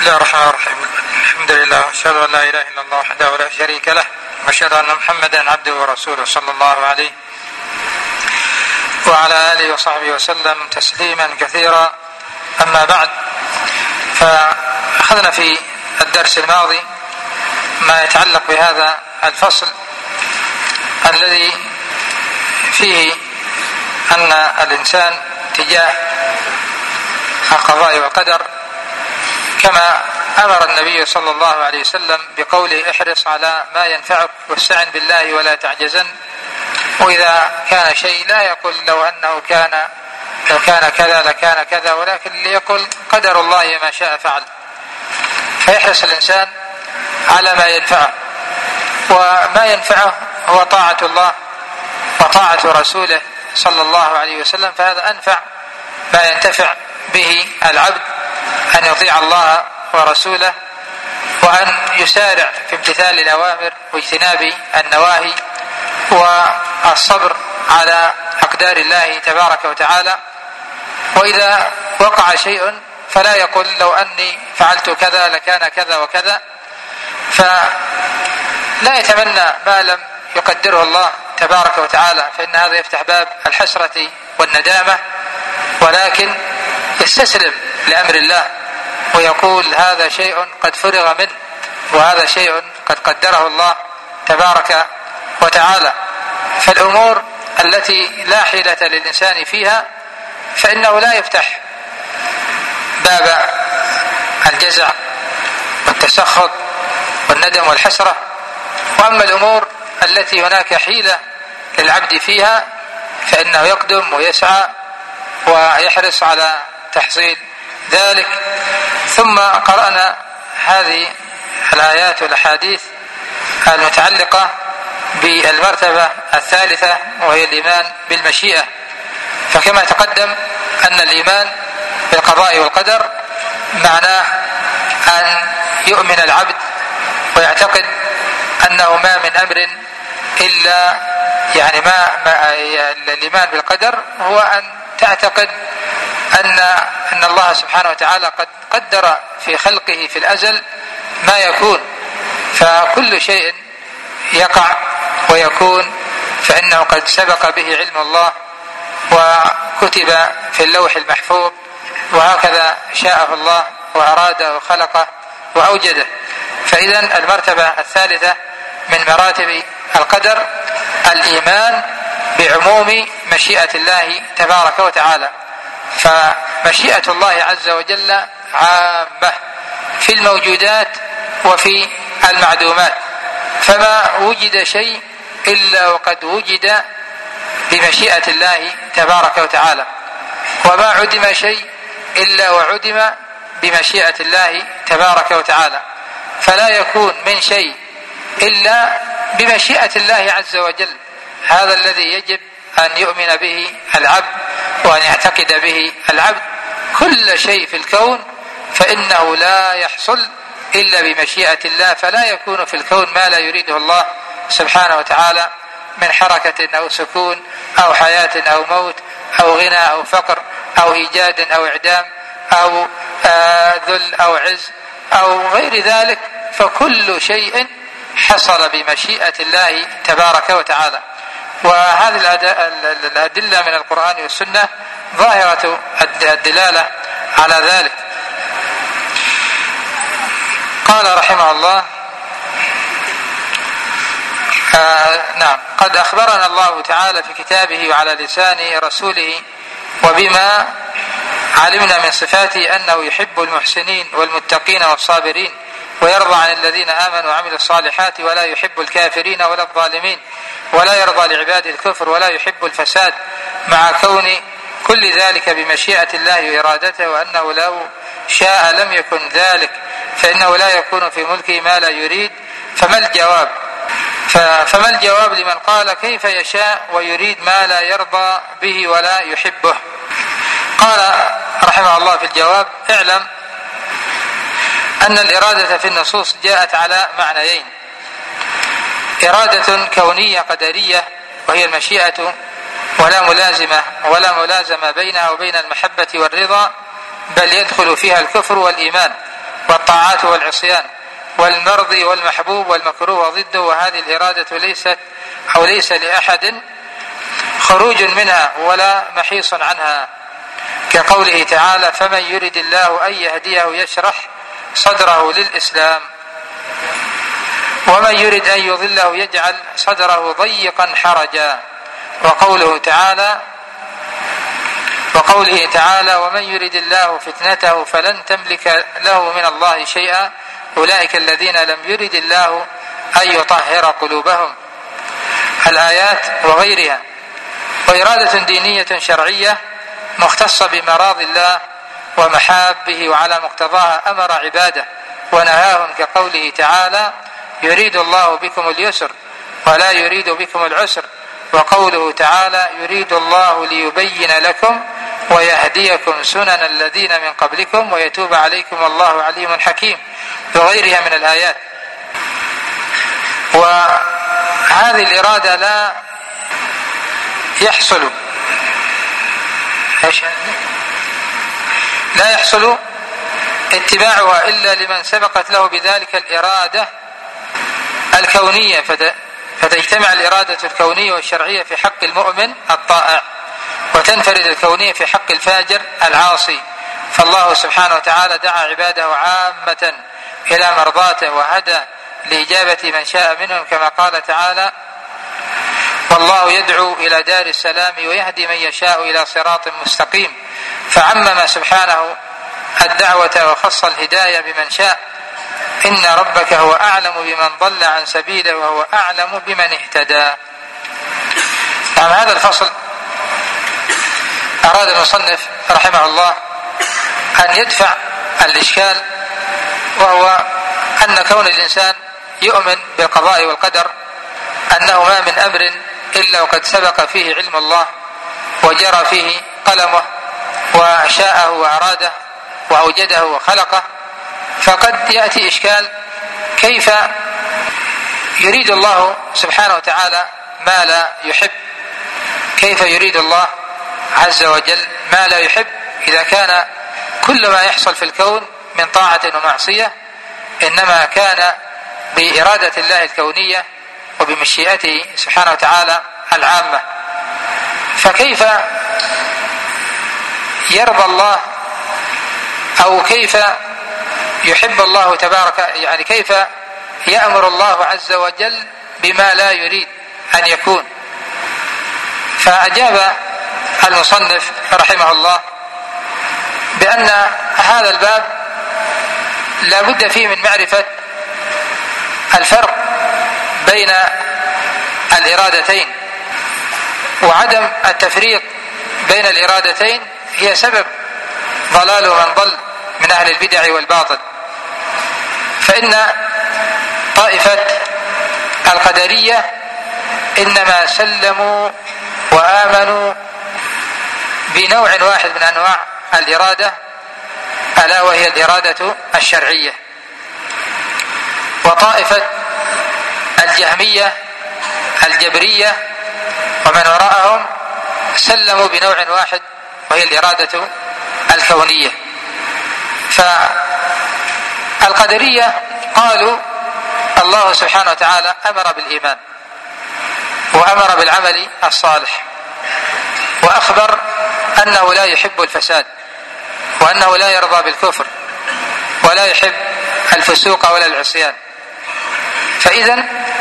الله الرحمن الرحيم. الحمد لله واشهد ان لا اله الا الله وحده لا شريك له واشهد ان محمدا عبده ورسوله صلى الله عليه وعلى اله وصحبه وسلم تسليما كثيرا. اما بعد، فاخذنا في الدرس الماضي ما يتعلق بهذا الفصل الذي فيه ان الانسان تجاه القضاء والقدر كما أمر النبي صلى الله عليه وسلم بقوله: احرص على ما ينفعك واستعن بالله ولا تعجزن. وإذا كان شيء لا يقول لو كان كذا لكان كذا، ولكن ليقول قدر الله ما شاء فعل. فيحرص الإنسان على ما ينفعه، وما ينفعه هو طاعة الله وطاعة رسوله صلى الله عليه وسلم، فهذا أنفع ما ينتفع به العبد، أن يطيع الله ورسوله، وأن يسارع في امتثال الأوامر واجتناب النواهي، والصبر على أقدار الله تبارك وتعالى. وإذا وقع شيء فلا يقول لو أني فعلت كذا لكان كذا وكذا، فلا يتمنى ما لم يقدره الله تبارك وتعالى، فإن هذا يفتح باب الحسرة والندامة، ولكن يستسلم لأمر الله ويقول هذا شيء قد فرغ منه، وهذا شيء قد قدره الله تبارك وتعالى. فالأمور التي لا حيلة للإنسان فيها فإنه لا يفتح باب الجزع والتسخط والندم والحسرة. وأما الأمور التي هناك حيلة للعبد فيها فإنه يقدم ويسعى ويحرص على تحصيل ذلك. ثم قرأنا هذه الآيات والأحاديث المتعلقة بالمرتبة الثالثة، وهي الإيمان بالمشيئة. فكما تقدم أن الإيمان بالقضاء والقدر معناه أن يؤمن العبد ويعتقد أنه ما من أمر إلا الإيمان بالقدر هو أن تعتقد أن الله سبحانه وتعالى قد قدر في خلقه في الأزل ما يكون، فكل شيء يقع ويكون فإنه قد سبق به علم الله وكتب في اللوح المحفوظ، وهكذا شاءه الله وأراده وخلقه وأوجده. فإذن المرتبة الثالثة من مراتب القدر الإيمان بعموم مشيئة الله تبارك وتعالى. فمشيئة الله عز وجل عامة في الموجودات وفي المعدومات، فما وجد شيء إلا وقد وجد بمشيئة الله تبارك وتعالى، وما عدم شيء إلا وعدم بمشيئة الله تبارك وتعالى. فلا يكون من شيء إلا بمشيئة الله عز وجل. هذا الذي يجب أن يؤمن به العبد وأن يعتقد به العبد. كل شيء في الكون فإنه لا يحصل إلا بمشيئة الله، فلا يكون في الكون ما لا يريده الله سبحانه وتعالى من حركة أو سكون أو حياة أو موت أو غنى أو فقر أو إيجاد أو إعدام أو ذل أو عز أو غير ذلك، فكل شيء حصل بمشيئة الله تبارك وتعالى. وهذه الأدلة من القرآن والسنة ظاهرة الدلالة على ذلك. قال رحمه الله: نعم، قد أخبرنا الله تعالى في كتابه وعلى لسان رسوله وبما علمنا من صفاته أنه يحب المحسنين والمتقين والصابرين، ويرضى عن الذين آمنوا وعملوا الصالحات، ولا يحب الكافرين ولا الظالمين، ولا يرضى لعباده الكفر ولا يحب الفساد، مع كون كل ذلك بمشيئة الله وإرادته، وأنه لو شاء لم يكن ذلك، فإنه لا يكون في ملكه ما لا يريد. فما الجواب لمن قال كيف يشاء ويريد ما لا يرضى به ولا يحبه؟ قال رحمه الله في الجواب: اعلم أن الإرادة في النصوص جاءت على معنيين: إرادة كونية قدرية وهي المشيئة، ولا ملازمة بينها وبين المحبة والرضا، بل يدخل فيها الكفر والإيمان. والطاعات والعصيان والمرضي والمحبوب والمكروه وضده، وهذه الإرادة ليس لأحد خروج منها ولا محيص عنها، كقوله تعالى: فمن يرد الله أن يهديه يشرح صدره للإسلام، ومن يرد أن يضله يجعل صدره ضيقا حرجا، وقوله تعالى: ومن يرد الله فتنته فلن تملك له من الله شيئا أولئك الذين لم يرد الله أن يطهر قلوبهم. الآيات وغيرها. وإرادة دينية شرعية مختصة بمراض الله ومحابه، وعلى مقتضاها أمر عباده ونهاهم، كقوله تعالى: يريد الله بكم اليسر ولا يريد بكم العسر، وقوله تعالى: يريد الله ليبين لكم ويهديكم سنن الذين من قبلكم ويتوب عليكم والله عليم حكيم، وغيرها من الآيات. وهذه الإرادة لا يحصل اتباعها إلا لمن سبقت له بذلك الإرادة الكونية، فتجتمع الإرادة الكونية والشرعية في حق المؤمن الطائع، وتنفرد الكونية في حق الفاجر العاصي. فالله سبحانه وتعالى دعا عباده عامة إلى مرضاته، وهدى لإجابة من شاء منهم، كما قال تعالى: والله يدعو إلى دار السلام ويهدي من يشاء إلى صراط مستقيم. فعمم سبحانه الدعوة وخص الهداية بمن شاء. إن ربك هو أعلم بمن ضل عن سبيله وهو أعلم بمن اهتدى. نعم، هذا الفصل أراد المصنف رحمه الله أن يدفع الإشكال، وهو أن كون الإنسان يؤمن بالقضاء والقدر أنه ما من أمر إلا وقد سبق فيه علم الله وجرى فيه قلمه وشاءه وأراده وأوجده وخلقه. فقد يأتي إشكال: كيف يريد الله سبحانه وتعالى ما لا يحب؟ كيف يريد الله عز وجل ما لا يحب إذا كان كل ما يحصل في الكون من طاعة ومعصية إنما كان بإرادة الله الكونية وبمشيئته سبحانه وتعالى العامة؟ فكيف يرضى الله، أو كيف يحب الله تبارك، يعني كيف يأمر الله عز وجل بما لا يريد أن يكون؟ فأجاب المصنف رحمه الله بأن هذا الباب لا بد فيه من معرفة الفرق بين الإرادتين، وعدم التفريق بين الإرادتين هي سبب ضلال من ضل من أهل البدع والباطل. فإن طائفة القدرية إنما سلموا وآمنوا بنوع واحد من أنواع الإرادة، ألا وهي الإرادة الشرعية. وطائفة الجهمية الجبرية ومن وراءهم سلموا بنوع واحد وهي الإرادة الكونية. فالقدرية قالوا الله سبحانه وتعالى أمر بالإيمان وأمر بالعمل الصالح، وأخبر أنه لا يحب الفساد، وأنه لا يرضى بالكفر، ولا يحب الفسوق ولا العصيان. فإذا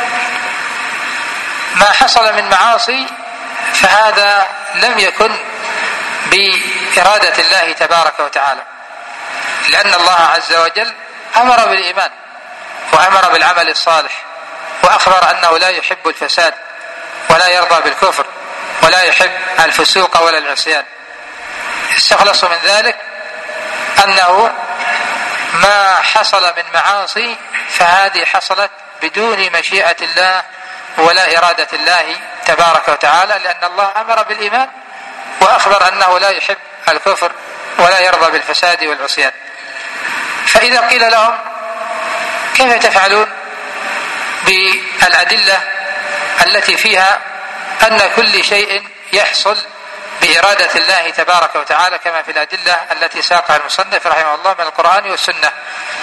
ما حصل من معاصي فهذا لم يكن بإرادة الله تبارك وتعالى، لأن الله عز وجل أمر بالإيمان وأمر بالعمل الصالح، وأخبر أنه لا يحب الفساد ولا يرضى بالكفر ولا يحب الفسوق ولا العصيان. استخلصوا من ذلك أنه ما حصل من معاصي فهذه حصلت بدون مشيئة الله ولا إرادة الله تبارك وتعالى، لأن الله أمر بالإيمان وأخبر أنه لا يحب الكفر ولا يرضى بالفساد والعصيان. فإذا قيل لهم كيف تفعلون بالأدلة التي فيها أن كل شيء يحصل بإرادة الله تبارك وتعالى كما في الأدلة التي ساقها المصنف رحمه الله من القرآن والسنة؟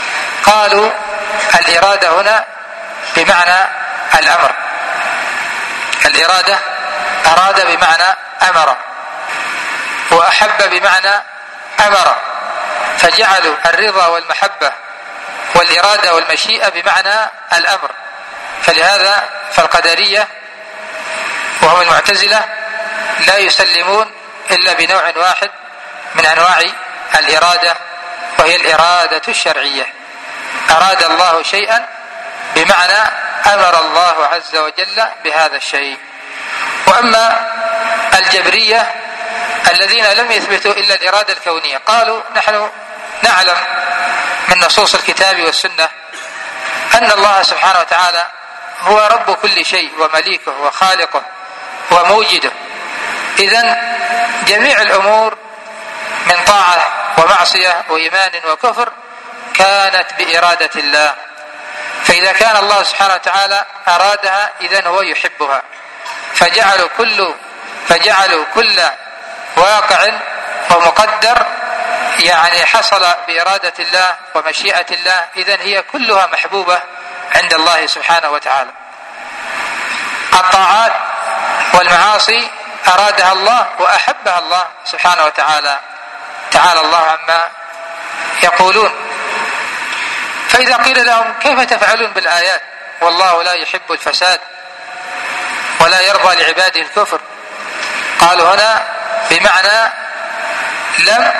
قالوا الإرادة هنا بمعنى الأمر، الإرادة أراد بمعنى أمر، وأحب بمعنى أمر، فجعلوا الرضا والمحبة والإرادة والمشيئة بمعنى الأمر. فلهذا فالقدرية وهم المعتزلة لا يسلمون إلا بنوع واحد من أنواع الإرادة، وهي الإرادة الشرعية. أراد الله شيئا بمعنى أمر الله عز وجل بهذا الشيء. وأما الجبرية الذين لم يثبتوا إلا الإرادة الكونية، قالوا نحن نعلم من نصوص الكتاب والسنة أن الله سبحانه وتعالى هو رب كل شيء ومليكه وخالقه وموجده، إذن جميع الأمور من طاعة ومعصية وإيمان وكفر كانت بإرادة الله، فإذا كان الله سبحانه وتعالى أرادها إذن هو يحبها، فجعلوا كل واقع ومقدر يعني حصل بإرادة الله ومشيئة الله، إذن هي كلها محبوبة عند الله سبحانه وتعالى. الطاعات والمعاصي أرادها الله وأحبها الله سبحانه وتعالى، تعالى الله عما يقولون. فإذا قيل لهم كيف تفعلون بالآيات والله لا يحب الفساد ولا يرضى لعباده الكفر، قالوا هنا بمعنى لم،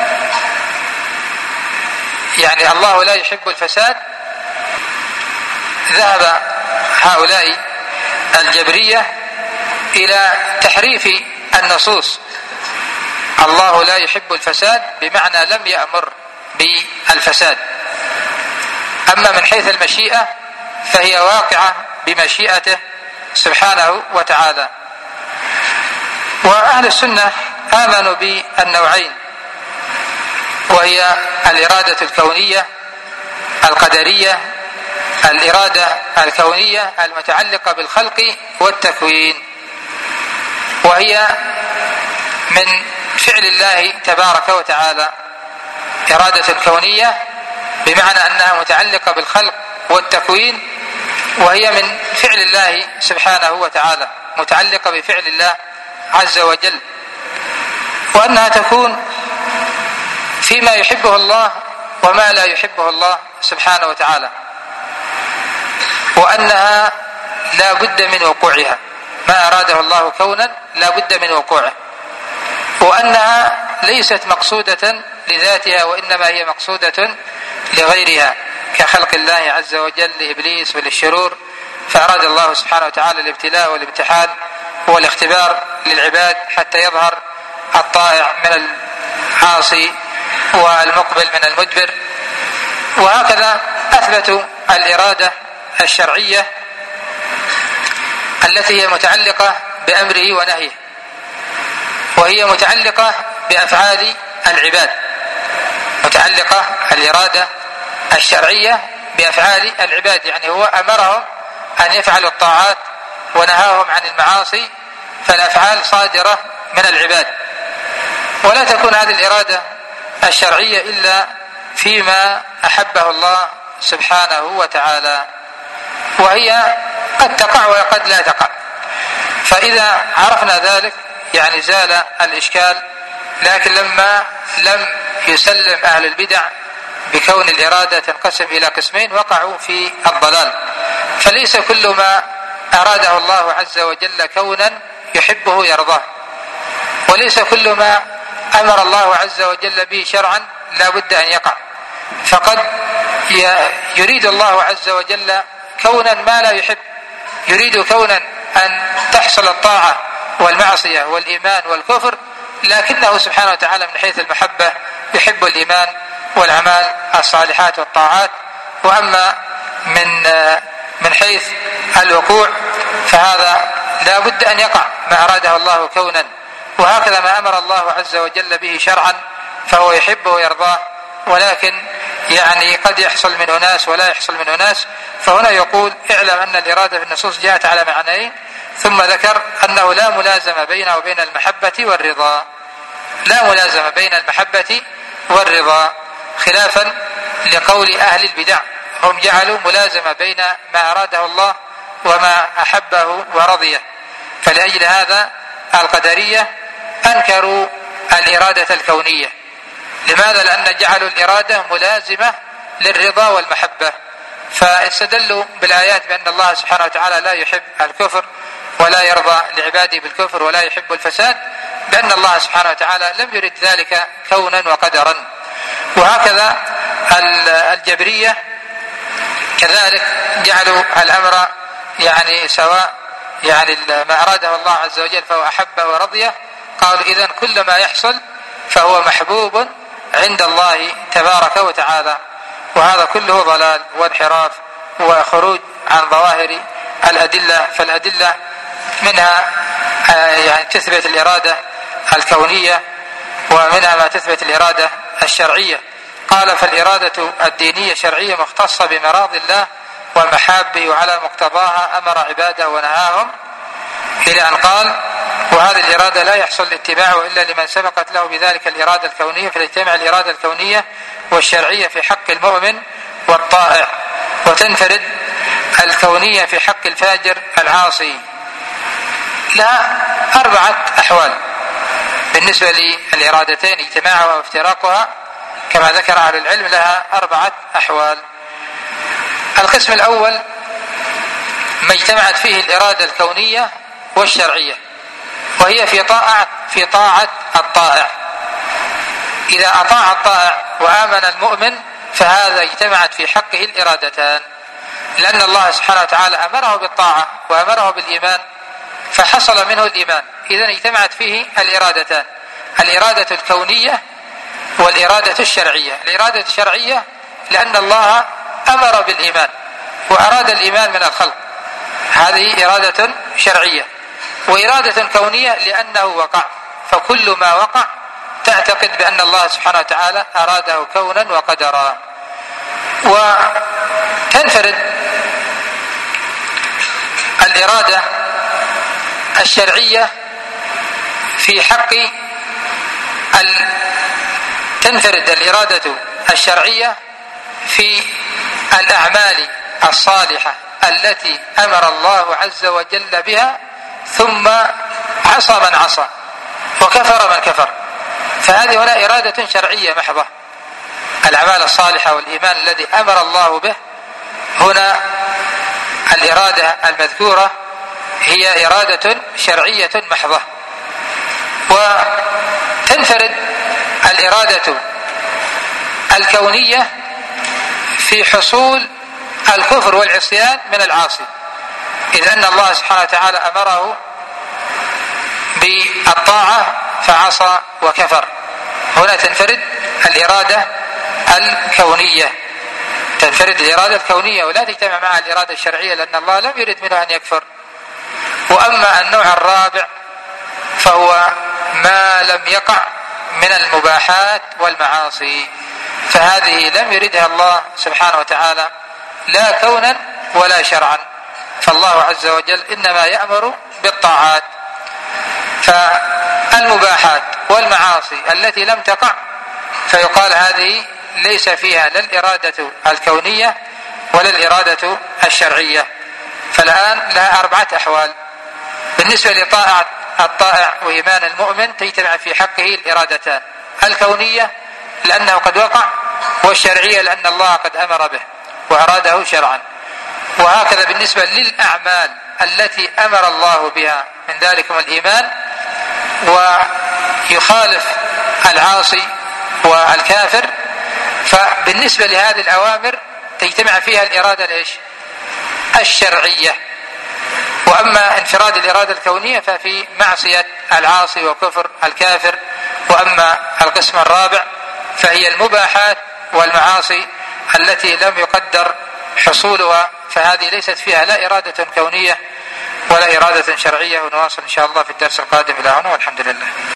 يعني الله لا يحب الفساد. ذهب هؤلاء الجبرية إلى تحريف النصوص، الله لا يحب الفساد بمعنى لم يأمر بالفساد. أما من حيث المشيئة فهي واقعة بمشيئته سبحانه وتعالى. وأهل السنة آمنوا بالنوعين، وهي الإرادة الكونية القدرية، الإرادة الكونية المتعلقة بالخلق والتكوين، وهي من فعل الله تبارك وتعالى، إرادة كونية بمعنى أنها متعلقة بالخلق والتكوين، وهي من فعل الله سبحانه وتعالى، متعلقة بفعل الله عز وجل، وأنها تكون فيما يحبه الله وما لا يحبه الله سبحانه وتعالى، وأنها لا بد من وقوعها، ما أراده الله كونا لا بد من وقوعه، وأنها ليست مقصودة لذاتها وإنما هي مقصودة لغيرها، كخلق الله عز وجل لإبليس وللشرور، فأراد الله سبحانه وتعالى الابتلاء والامتحان والاختبار للعباد حتى يظهر الطائع من العاصي والمقبل من المدبر. وهكذا أثبتوا الإرادة الشرعية التي هي متعلقة بأمره ونهيه، وهي متعلقة بأفعال العباد، متعلقة الإرادة الشرعية بأفعال العباد، يعني هو أمرهم أن يفعلوا الطاعات ونهاهم عن المعاصي، فالأفعال صادرة من العباد، ولا تكون هذه الإرادة الشرعية إلا فيما أحبه الله سبحانه وتعالى، وهي قد تقع وقد لا تقع. فإذا عرفنا ذلك يعني زال الإشكال. لكن لما لم يسلم أهل البدع بكون الإرادة تنقسم إلى قسمين وقعوا في الضلال، فليس كل ما أراده الله عز وجل كونا يحبه يرضاه، وليس كل ما أمر الله عز وجل به شرعا لا بد أن يقع، فقد يريد الله عز وجل كونا ما لا يحب، يريد كونا أن تحصل الطاعة والمعصية والإيمان والكفر، لكنه سبحانه وتعالى من حيث المحبة يحب الإيمان والأعمال الصالحات والطاعات. وأما من حيث الوقوع فهذا لا بد أن يقع ما أراده الله كونا، وهكذا ما أمر الله عز وجل به شرعا فهو يحبه ويرضاه، ولكن يعني قد يحصل من أناس ولا يحصل من أناس. فهنا يقول اعلم أن الإرادة في النصوص جاءت على معنيين، ثم ذكر أنه لا ملازمة بينه وبين المحبة والرضا، لا ملازمة بين المحبة والرضا، خلافا لقول أهل البدع، هم جعلوا ملازمة بين ما أراده الله وما أحبه ورضيه، فلأجل هذا القدرية أنكروا الإرادة الكونية. لماذا؟ لأن جعلوا الإرادة ملازمة للرضا والمحبة، فاستدلوا بالآيات بأن الله سبحانه وتعالى لا يحب الكفر ولا يرضى لعباده بالكفر ولا يحب الفساد، بأن الله سبحانه وتعالى لم يرد ذلك كونا وقدرا. وهكذا الجبرية كذلك جعلوا الأمر يعني سواء، يعني ما أراده الله عز وجل فهو أحبه ورضيه، قالوا إذن كل ما يحصل فهو محبوب عند الله تبارك وتعالى. وهذا كله ضلال وانحراف وخروج عن ظواهر الأدلة. فالأدلة منها يعني تثبت الإرادة الكونية، ومنها ما تثبت الإرادة الشرعية. قال فالإرادة الدينية شرعية مختصة بمراضي الله ومحابه، وعلى مقتضاها أمر عباده ونهاهم، إلى أن قال وهذه الإرادة لا يحصل الاتباع إلا لمن سبقت له بذلك الإرادة الكونية، فتجتمع الإرادة الكونية والشرعية في حق المؤمن والطائع، وتنفرد الكونية في حق الفاجر العاصي. لها 4 أحوال بالنسبة للإرادتين، اجتماعها وافتراقها كما ذكر أهل العلم، لها 4 أحوال. القسم الأول ما اجتمعت فيه الإرادة الكونية والشرعية، وهي في طاعة الطائع. إذا أطاع الطائع وآمن المؤمن فهذا اجتمعت في حقه الإرادتان، لأن الله سبحانه وتعالى أمره بالطاعة وأمره بالإيمان فحصل منه الإيمان، إذن اجتمعت فيه الإرادتان، الإرادة الكونية والإرادة الشرعية. الإرادة الشرعية لأن الله أمر بالإيمان وأراد الإيمان من الخلق، هذه إرادة شرعية. وإرادة كونية لأنه وقع، فكل ما وقع تعتقد بأن الله سبحانه وتعالى أراده كونا وقدرا. وتنفرد الإرادة الشرعية في حق تنفرد الإرادة الشرعية في الأعمال الصالحة التي أمر الله عز وجل بها، ثم عصى من عصى وكفر من كفر، فهذه هنا إرادة شرعية محضة. الأعمال الصالحة والإيمان الذي أمر الله به، هنا الإرادة المذكورة هي إرادة شرعية محضة. وتنفرد الإرادة الكونية في حصول الكفر والعصيان من العاصي، إذ أن الله سبحانه وتعالى أمره بالطاعة فعصى وكفر، هنا تنفرد الإرادة الكونية، تنفرد الإرادة الكونية ولا تجتمع مع الإرادة الشرعية، لأن الله لم يرد منه أن يكفر. وأما النوع الرابع فهو ما لم يقع من المباحات والمعاصي، فهذه لم يردها الله سبحانه وتعالى لا كونا ولا شرعا، فالله عز وجل إنما يأمر بالطاعات. فالمباحات والمعاصي التي لم تقع فيقال هذه ليس فيها لا الإرادة الكونية ولا الإرادة الشرعية. فالآن لها 4 أحوال. بالنسبة لطاعة الطائع وإيمان المؤمن تجتمع في حقه الإرادتان، الكونية لأنه قد وقع، والشرعية لأن الله قد أمر به وأراده شرعا. وهكذا بالنسبة للأعمال التي أمر الله بها من ذلكم الإيمان، ويخالف العاصي والكافر، فبالنسبة لهذه الأوامر تجتمع فيها الإرادة الشرعية. وأما انفراد الإرادة الكونية ففي معصية العاصي وكفر الكافر. وأما القسم الرابع فهي المباحات والمعاصي التي لم يقدر حصولها، فهذه ليست فيها لا إرادة كونية ولا إرادة شرعية. ونواصل إن شاء الله في الدرس القادم إلى هنا، والحمد لله.